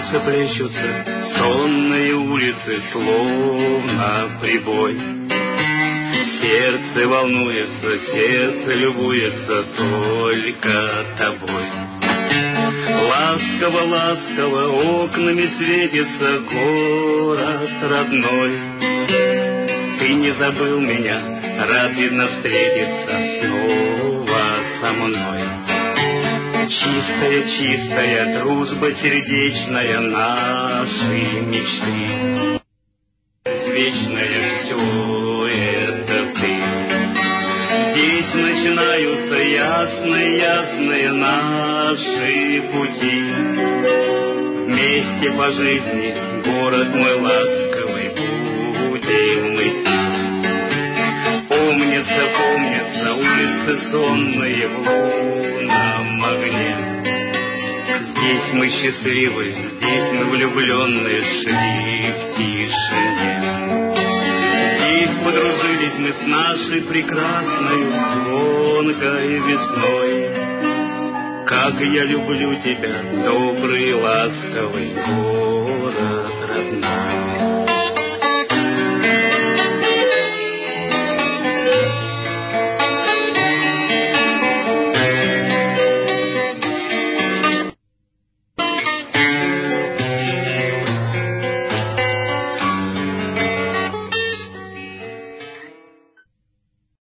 Плещутся, плещутся сонные улицы, словно прибой. Сердце волнуется, сердце любуется только тобой. Ласково, ласково окнами светится город родной. Ты не забыл меня, рад, видно, встретиться снова со мной. Чистая, чистая дружба сердечная нашей мечты. Вечное все это ты. Здесь начинаются ясные, ясные наши пути. Вместе по жизни, город мой ласковый, будем идти. Помнятся, помнятся улицы сонные в лунном огне. Здесь мы счастливы, здесь мы влюбленные шли в тишине. Здесь подружились мы с нашей прекрасной звонкой весной. Как я люблю тебя, добрый, ласковый город родной.